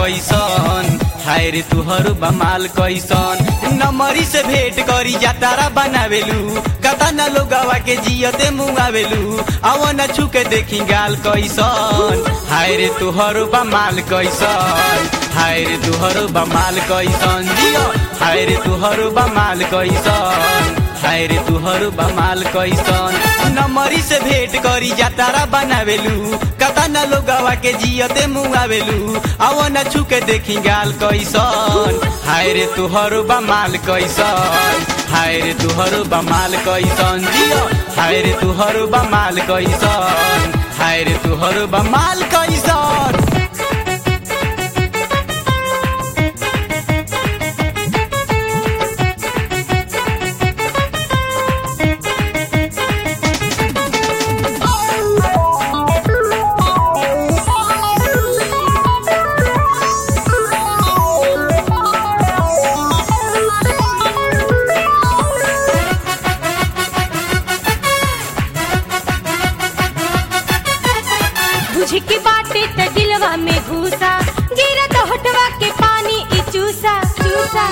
कैसन, हाय रे तुहरो बमाल कैसन। नमरी से भेंट करी जातारा बनावेलू, कता न लोगवा के जियते मुआवेलू। आव न छुके देखी गाल कैसन, हाय रे तुहरो बमाल कैसन, हाय रे तुहरो बमाल कैसन। जियो हाय रे तुहरो बमाल कैसन, हाय रे तुहरो बमाल कैसन। नमरी से भेंट करी जातारा बनावेलू, कता न लोगवा के जियते मुआवेलू। आव न छुके देखी गाल कैसन, हाय रे तुहरो बमाल कैसन, हाय रे तुहरो बमाल कैसन। जियो हाय रे तुहरो बमाल कैसन, हाय रे तुहरो बमाल कैसन। बुझ के बाटे त दिलवा में घुसा, गिरा तो होठवा के पानी ई चूसा चूसा।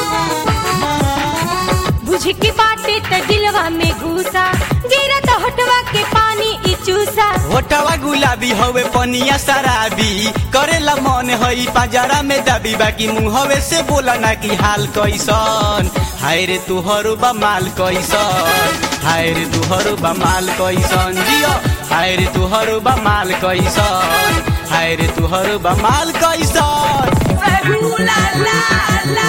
बुझ के बाटे त दिलवा में घुसा, गिरा तो होठवा के पानी ई चूसा। होठवा गुलाबी हवे पनिया शराबी, करेला मन हई पाजरा में दाबी। बाकी मुहवे से बोला ना कि हाल कैसन, हाय रे तुहरो बमाल कैसन, हाय रे तुहरो बमाल कैसन। जियो हाय रे तुहरो बमाल कैसन, हाय रे तुहरो बमाल कैसन। ला ला ला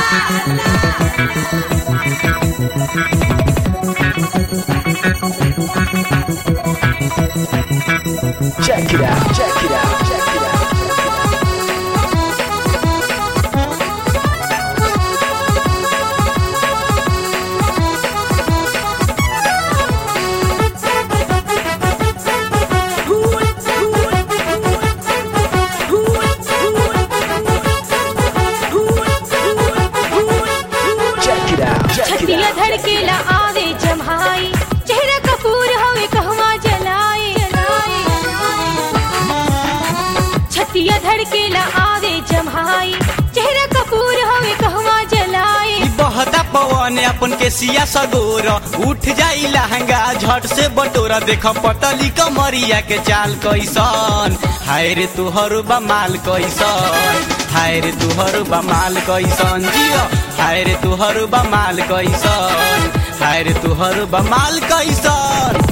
Check it out, check it out, check it out. छतिया धड़केला आवे जम्हाई, चेहरा कपूर हवे कहवा जलाए। छतिया धड़केला आवे जम्हाई, चेहरा कपूर हवे कहवा जलाए। बहता पवन अपन के सिया सगोर, उठ जाई लहंगा झट से बटोरा। देख पतली कमरिया के चाल कैसन, हाय रे तुहरो बमाल कैसन, हाय रे तुहरो बमाल कैसन। जियो हाय रे तुहरो बमाल कैसन, हाय रे तुहरो बमाल कैसन।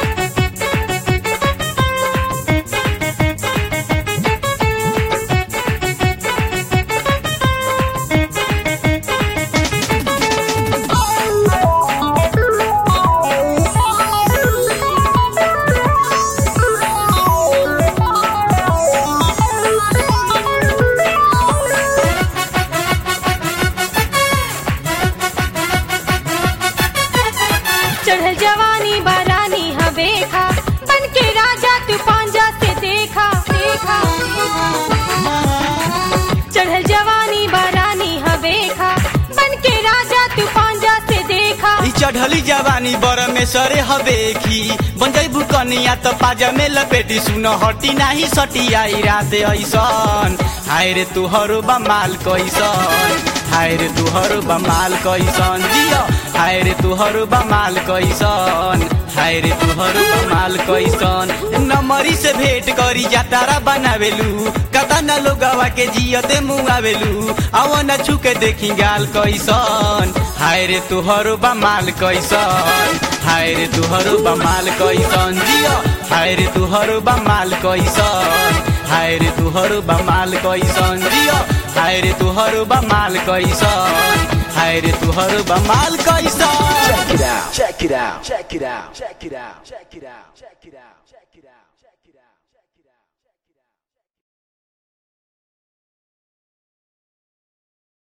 चढ़ल जवानी बारानी हवेखा, बन के राजा तू पांजा से देखा देखा। चढ़ल जवानी बारानी हवेखा, बन के राजा तू पांजा से देखा। ई चढ़ली जवानी बर में सरे हवेखी, बन जाई बुकनिया तो पाजा में लपेटी। सुन हटी नाही सटी आई रात ऐसन, हाय रे तुहरो बमाल कैसन, हाय रे तुहरो बमाल कैसन। जियो हाय रे तुहरो बमाल कैसन, हाय रे तुहरो बमाल कैसन। नमरी से भेंट करी जातारा बनावेलू, कता न लोगवा के जियते मुआवेलू। आव न छुके देखी गाल कैसन, हाय रे तुहरो बमाल कैसन, हाय रे तुहरो बमाल कैसन। जियो हाय रे तुहरो बमाल कैसन, हाय रे तुहरो बमाल कैसन। जियो हाय रे तुहरो बमाल कैसन, हाय रे तुहरो बमाल कैसन। Check it out, check it out, check it out, check it out, check it out, check it out.